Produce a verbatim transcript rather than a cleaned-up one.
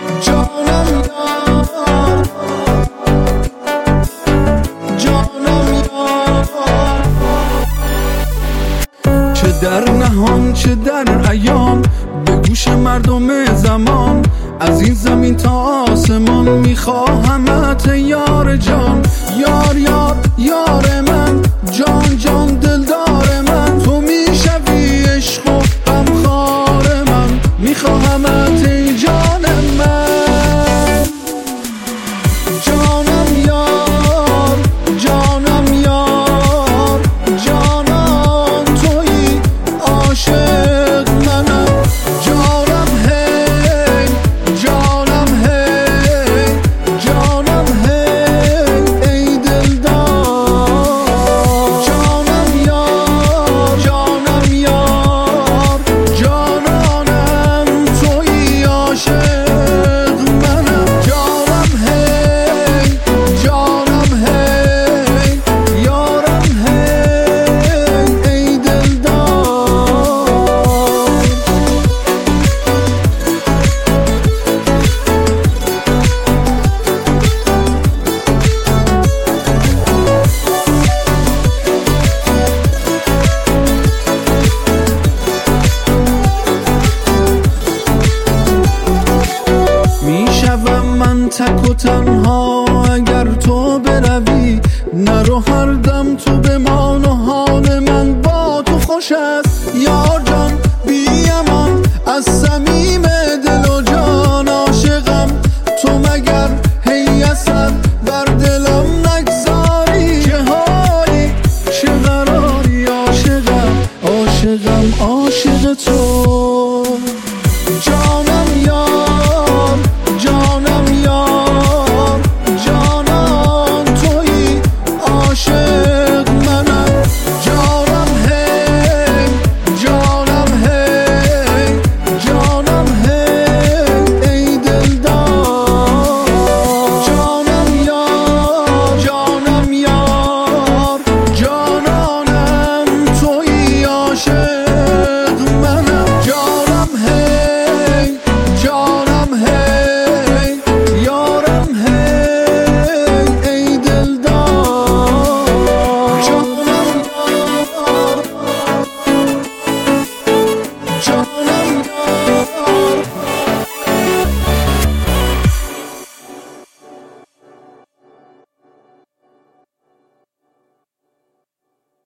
جانم یار، جانم یار. چه در نهان چه در ایام، به گوش مردم زمان، از این زمین تا آسمان میخواهمت یار جان. یار یار یار من، جان جان دلدار من، تو میشوی عشق و غمخوار من، میخواهمت ای جان من. جانم یار، جانم یار، جانان تویی، عاشق منم. جانم هی، جانم هی، جانم هی ای دلدار. جانم یار، جانم یار، جانانم تویی، عاشق منم. جانم هی، جانم هی، یارم هی ای دلدار. میشوم من تک و تنها اگر تو بروی، نرو هر دم تو بمان و حال من با تو خوش است.